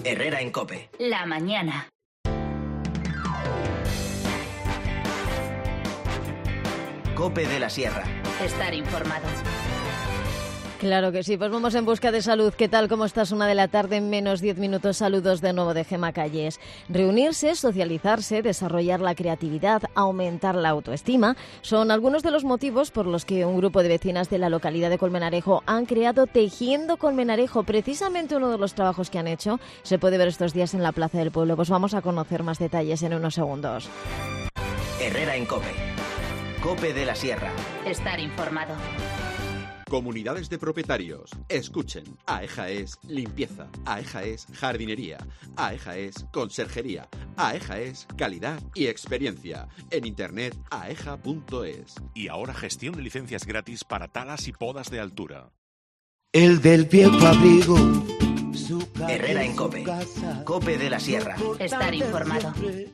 Herrera en COPE. La mañana. COPE de la Sierra. Estar informado. Claro que sí, pues vamos en busca de salud. ¿Qué tal? ¿Cómo estás? 1:00 p.m, menos 10 minutos. Saludos de nuevo de Gemma Calles. Reunirse, socializarse, desarrollar la creatividad, aumentar la autoestima son algunos de los motivos por los que un grupo de vecinas de la localidad de Colmenarejo han creado Tejiendo Colmenarejo. Precisamente uno de los trabajos que han hecho se puede ver estos días en la Plaza del Pueblo. Pues vamos a conocer más detalles en unos segundos. Herrera en COPE. COPE de la Sierra. Estar informado. Comunidades de propietarios, escuchen. AEJA es limpieza, AEJA es jardinería, AEJA es conserjería, AEJA es calidad y experiencia. En internet aeja.es. Y ahora gestión de licencias gratis para talas y podas de altura. El del viejo abrigo. Herrera en COPE. COPE de la Sierra. Estar informado.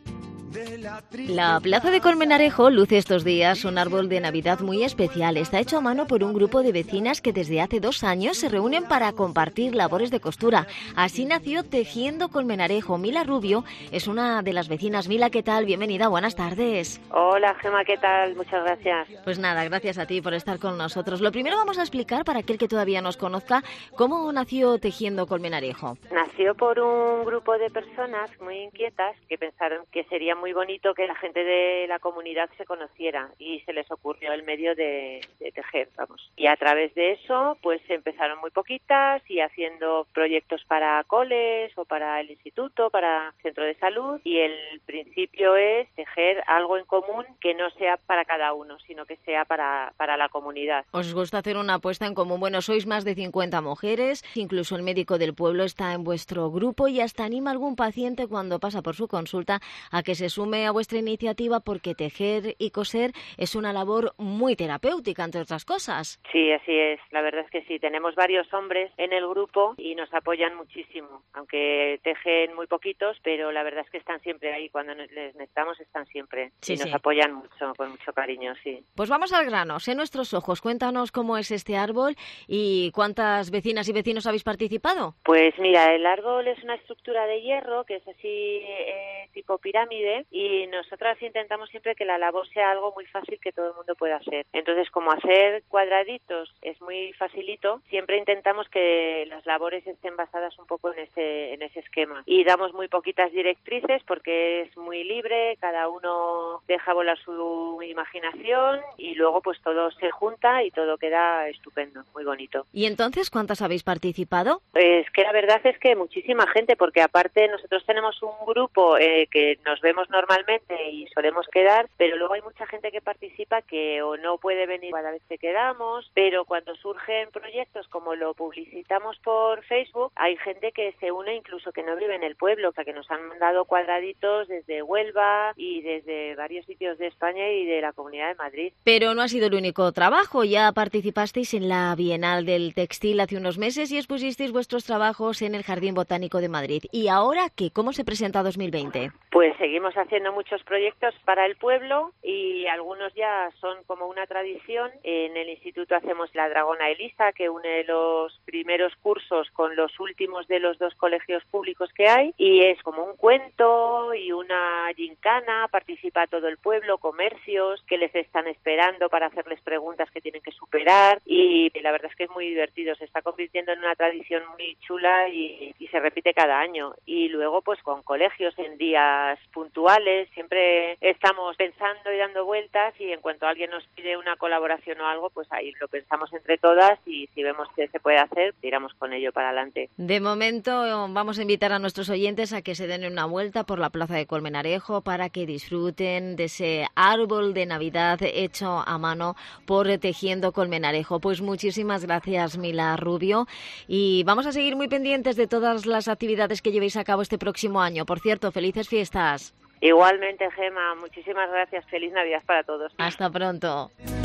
La plaza de Colmenarejo luce estos días un árbol de Navidad muy especial. Está hecho a mano por un grupo de vecinas que desde hace 2 años se reúnen para compartir labores de costura. Así nació Tejiendo Colmenarejo. Mila Rubio es una de las vecinas. Mila, ¿qué tal? Bienvenida, buenas tardes. Hola, Gemma, ¿qué tal? Muchas gracias. Pues nada, gracias a ti por estar con nosotros. Lo primero vamos a explicar, para aquel que todavía nos conozca, cómo nació Tejiendo Colmenarejo. Nació por un grupo de personas muy inquietas que pensaron que sería muy bonito que la gente de la comunidad se conociera y se les ocurrió el medio de tejer, vamos. Y a través de eso, pues empezaron muy poquitas y haciendo proyectos para coles o para el instituto, para centro de salud, y el principio es tejer algo en común que no sea para cada uno, sino que sea para la comunidad. ¿Os gusta hacer una apuesta en común? Bueno, sois más de 50 mujeres, incluso el médico del pueblo está en vuestro grupo y hasta anima a algún paciente cuando pasa por su consulta a que se sume a vuestra iniciativa, porque tejer y coser es una labor muy terapéutica, entre otras cosas. Sí, así es. La verdad es que sí. Tenemos varios hombres en el grupo y nos apoyan muchísimo, aunque tejen muy poquitos, pero la verdad es que están siempre ahí. Cuando les necesitamos están siempre. Sí, y nos sí. apoyan mucho, con mucho cariño, sí. Pues vamos al grano. Sé nuestros ojos. Cuéntanos cómo es este árbol y cuántas vecinas y vecinos habéis participado. Pues mira, el árbol es una estructura de hierro que es así tipo pirámide, y nosotras intentamos siempre que la labor sea algo muy fácil que todo el mundo pueda hacer. Entonces, como hacer cuadraditos es muy facilito, siempre intentamos que las labores estén basadas un poco en ese esquema. Y damos muy poquitas directrices porque es muy libre, cada uno deja volar su imaginación y luego pues todo se junta y todo queda estupendo, muy bonito. ¿Y entonces cuántas habéis participado? Pues que la verdad es que muchísima gente, porque aparte nosotros tenemos un grupo que nos vemos normalmente y solemos quedar, pero luego hay mucha gente que participa que o no puede venir cada vez que quedamos, pero cuando surgen proyectos como lo publicitamos por Facebook, hay gente que se une incluso que no vive en el pueblo, o sea que nos han mandado cuadraditos desde Huelva y desde varios sitios de España y de la Comunidad de Madrid. Pero no ha sido el único trabajo. Ya participasteis en la Bienal del Textil hace unos meses y expusisteis vuestros trabajos en el Jardín Botánico de Madrid. ¿Y ahora qué? ¿Cómo se presenta 2020? Pues seguimos haciendo muchos proyectos para el pueblo y algunos ya son como una tradición. En el instituto hacemos la Dragona Elisa, que une los primeros cursos con los últimos de los 2 colegios públicos que hay, y es como un cuento y una gincana. Participa todo el pueblo, comercios que les están esperando para hacerles preguntas que tienen que superar, y la verdad es que es muy divertido. Se está convirtiendo en una tradición muy chula y se repite cada año. Y luego pues con colegios en días puntuales siempre estamos pensando y dando vueltas, y en cuanto alguien nos pide una colaboración o algo, pues ahí lo pensamos entre todas y si vemos que se puede hacer, tiramos con ello para adelante. De momento vamos a invitar a nuestros oyentes a que se den una vuelta por la Plaza de Colmenarejo para que disfruten de ese árbol de Navidad hecho a mano por Tejiendo Colmenarejo. Pues muchísimas gracias, Mila Rubio, y vamos a seguir muy pendientes de todas las actividades que llevéis a cabo este próximo año. Por cierto, felices fiestas. Igualmente, Gemma, muchísimas gracias. Feliz Navidad para todos. Hasta pronto.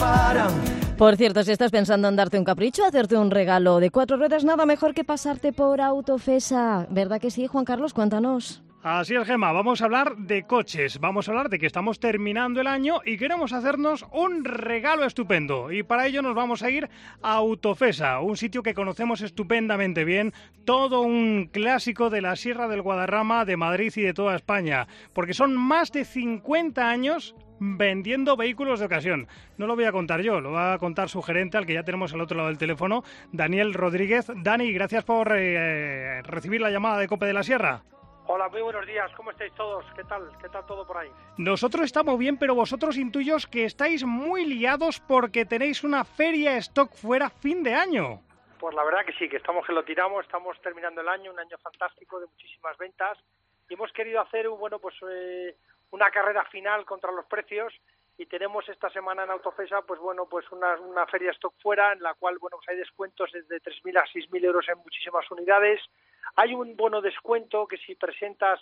Por cierto, si estás pensando en darte un capricho, hacerte un regalo de 4 ruedas, nada mejor que pasarte por Autofesa. ¿Verdad que sí, Juan Carlos? Cuéntanos. Así es, Gemma, vamos a hablar de coches, vamos a hablar de que estamos terminando el año y queremos hacernos un regalo estupendo. Y para ello nos vamos a ir a Autofesa, un sitio que conocemos estupendamente bien, todo un clásico de la Sierra del Guadarrama, de Madrid y de toda España, porque son más de 50 años vendiendo vehículos de ocasión. No lo voy a contar yo, lo va a contar su gerente, al que ya tenemos al otro lado del teléfono, Daniel Rodríguez. Dani, gracias por recibir la llamada de COPE de la Sierra. Hola, muy buenos días, ¿cómo estáis todos? ¿Qué tal todo por ahí? Nosotros estamos bien, pero vosotros intuyo que estáis muy liados porque tenéis una feria stock fuera fin de año. Pues la verdad que sí, que estamos que lo tiramos, estamos terminando el año, un año fantástico de muchísimas ventas, y hemos querido hacer una carrera final contra los precios, y tenemos esta semana en Autofesa una feria stock fuera en la cual hay descuentos desde 3.000 a 6.000 euros en muchísimas unidades. Hay un bono descuento que si presentas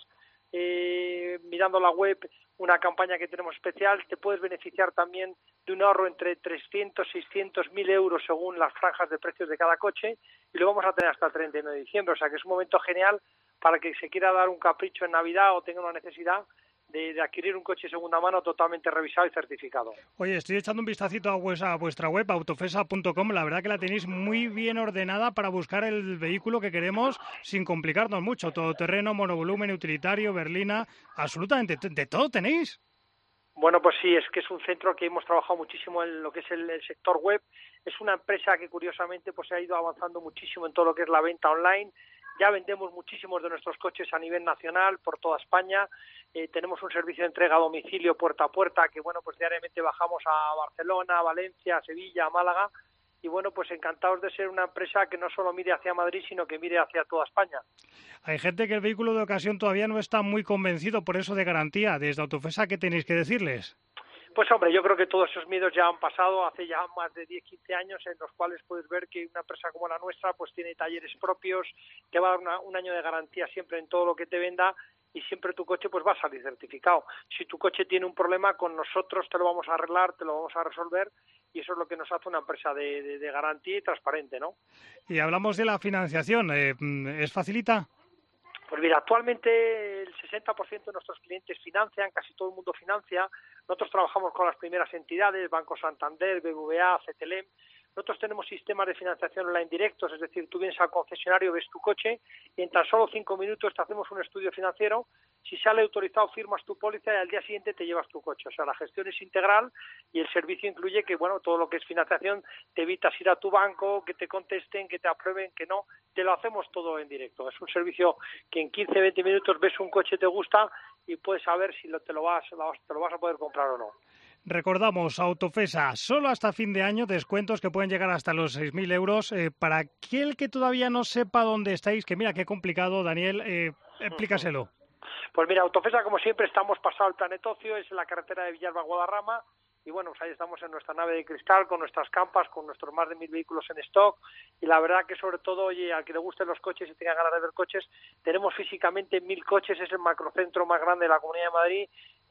mirando la web una campaña que tenemos especial, te puedes beneficiar también de un ahorro entre 300 y 600.000 euros según las franjas de precios de cada coche, y lo vamos a tener hasta el 31 de diciembre, o sea que es un momento genial para que se quiera dar un capricho en Navidad o tenga una necesidad de adquirir un coche de segunda mano totalmente revisado y certificado. Oye, estoy echando un vistacito a vuestra web, autofesa.com. La verdad que la tenéis muy bien ordenada para buscar el vehículo que queremos sin complicarnos mucho. Todoterreno, monovolumen, utilitario, berlina, absolutamente de todo tenéis. Bueno, pues sí, es que es un centro que hemos trabajado muchísimo en lo que es el sector web. Es una empresa que curiosamente ha ido avanzando muchísimo en todo lo que es la venta online. Ya vendemos muchísimos de nuestros coches a nivel nacional, por toda España. Tenemos un servicio de entrega a domicilio puerta a puerta que, diariamente bajamos a Barcelona, a Valencia, a Sevilla, a Málaga. Y, encantados de ser una empresa que no solo mire hacia Madrid, sino que mire hacia toda España. Hay gente que el vehículo de ocasión todavía no está muy convencido por eso de garantía. Desde Autofesa, ¿qué tenéis que decirles? Pues hombre, yo creo que todos esos miedos ya han pasado hace ya más de 10-15 años, en los cuales puedes ver que una empresa como la nuestra pues tiene talleres propios, te va a dar un año de garantía siempre en todo lo que te venda, y siempre tu coche pues va a salir certificado. Si tu coche tiene un problema, con nosotros te lo vamos a arreglar, te lo vamos a resolver, y eso es lo que nos hace una empresa de garantía y transparente, ¿no? Y hablamos de la financiación, ¿es facilita? Pues mira, actualmente el 60% de nuestros clientes financian, casi todo el mundo financia. Nosotros trabajamos con las primeras entidades, Banco Santander, BBVA, CTLM. Nosotros tenemos sistemas de financiación online directos, es decir, tú vienes al concesionario, ves tu coche y en tan solo 5 minutos te hacemos un estudio financiero. Si sale autorizado, firmas tu póliza y al día siguiente te llevas tu coche. O sea, la gestión es integral y el servicio incluye que, todo lo que es financiación, te evitas ir a tu banco, que te contesten, que te aprueben, que no. Te lo hacemos todo en directo. Es un servicio que en 15-20 minutos ves un coche, te gusta y puedes saber si te lo vas a poder comprar o no. Recordamos, Autofesa, solo hasta fin de año, descuentos que pueden llegar hasta los 6.000 euros. Para aquel que todavía no sepa dónde estáis, que mira qué complicado, Daniel, explícaselo. Pues mira, Autofesa, como siempre, estamos pasado el Planetocio, es en la carretera de Villalba Guadarrama, y ahí estamos en nuestra nave de cristal, con nuestras campas, con nuestros más de 1.000 vehículos en stock, y la verdad que sobre todo, al que le gusten los coches y tenga ganas de ver coches, tenemos físicamente 1.000 coches, es el macrocentro más grande de la Comunidad de Madrid.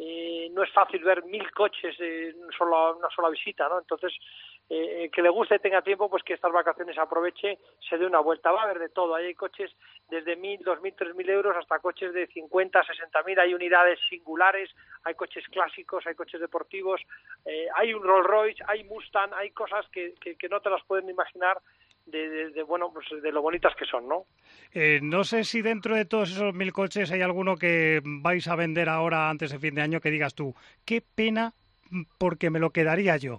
No es fácil ver 1.000 coches en una sola visita, ¿no? Entonces, que le guste y tenga tiempo, pues que estas vacaciones aproveche, se dé una vuelta. Va a haber de todo, ahí hay coches desde 1.000, 2.000, 3.000 euros hasta coches de 50, 60.000, hay unidades singulares, hay coches clásicos, hay coches deportivos, hay un Rolls Royce, hay Mustang, hay cosas que no te las pueden imaginar de lo bonitas que son, ¿no? No sé si dentro de todos esos 1.000 coches hay alguno que vais a vender ahora antes de fin de año que digas tú, qué pena porque me lo quedaría yo.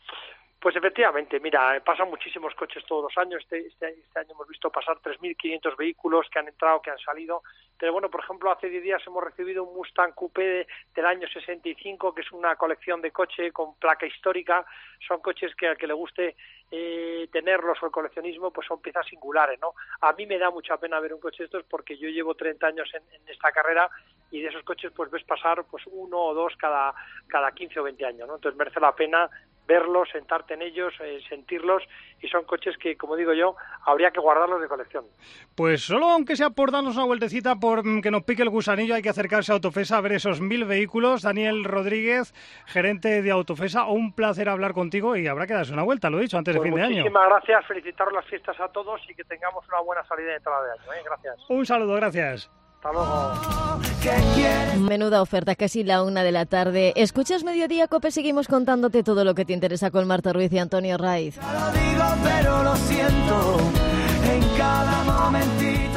Pues efectivamente, mira, pasan muchísimos coches todos los años. Este año hemos visto pasar 3.500 vehículos que han entrado, que han salido. Pero por ejemplo, hace 10 días hemos recibido un Mustang Coupé del año 65, que es una colección de coche con placa histórica. Son coches que al que le guste tenerlos o el coleccionismo, pues son piezas singulares, ¿no? A mí me da mucha pena ver un coche de estos porque yo llevo 30 años en esta carrera y de esos coches pues ves pasar pues uno o dos cada 15 o 20 años, ¿no? Entonces merece la pena verlos, sentarte en ellos, sentirlos, y son coches que, como digo yo, habría que guardarlos de colección. Pues solo aunque sea por darnos una vueltecita, por que nos pique el gusanillo, hay que acercarse a Autofesa a ver esos 1.000 vehículos. Daniel Rodríguez, gerente de Autofesa, un placer hablar contigo y habrá que darse una vuelta, lo he dicho, antes de fin de año. Muchísimas gracias, felicitaros las fiestas a todos y que tengamos una buena salida de entrada de año. Gracias. Un saludo, gracias. Hasta luego. Menuda oferta, casi la 1 de la tarde. ¿Escuchas Mediodía Cope? Seguimos contándote todo lo que te interesa con Marta Ruiz y Antonio Raiz. Ya lo digo, pero lo siento en cada momentito.